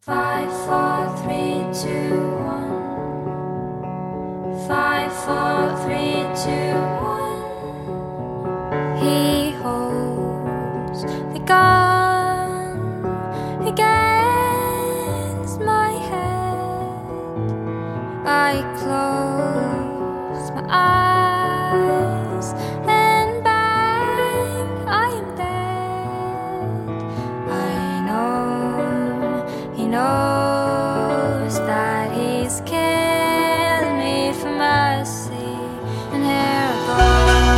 5, 4, 3, 2, 1. 5, 4, 3, 2, 1. He holds the gun against my head. I close my eyes and bang, I am dead. I know he knows that he's killed me for mercy, and here I go.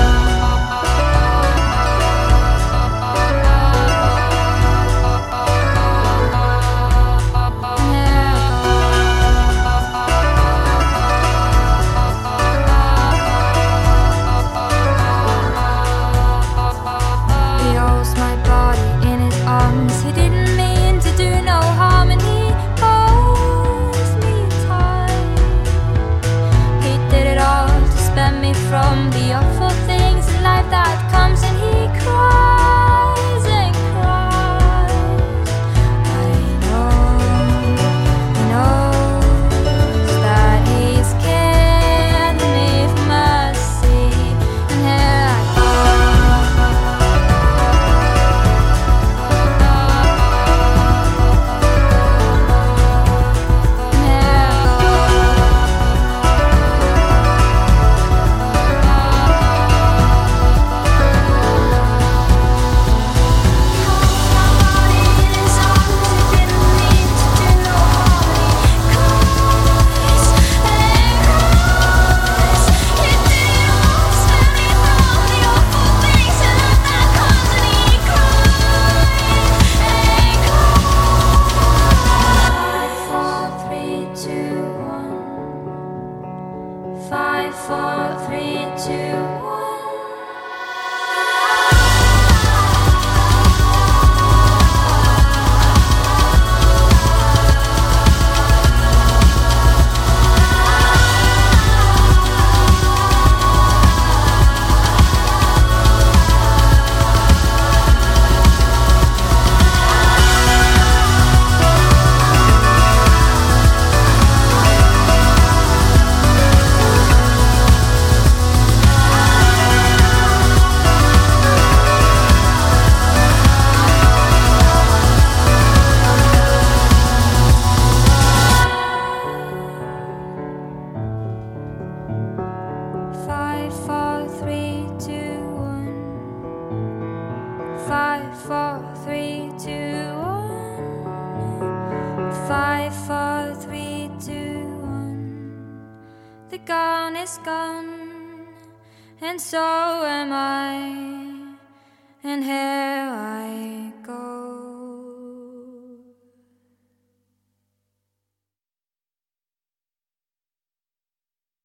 He didn't mean to do no harm, and he holds me tight. He did it all to spare me from the awful things in life that comes, and he cries and cries. I know he knows that he's killed me for mercy, and here I go. Five, four, three, two, one. Five, four, three, two, one. 5, 4, 3, 2, 1. 5, 4, 3, 2, 1. The gun is gone, and so am I.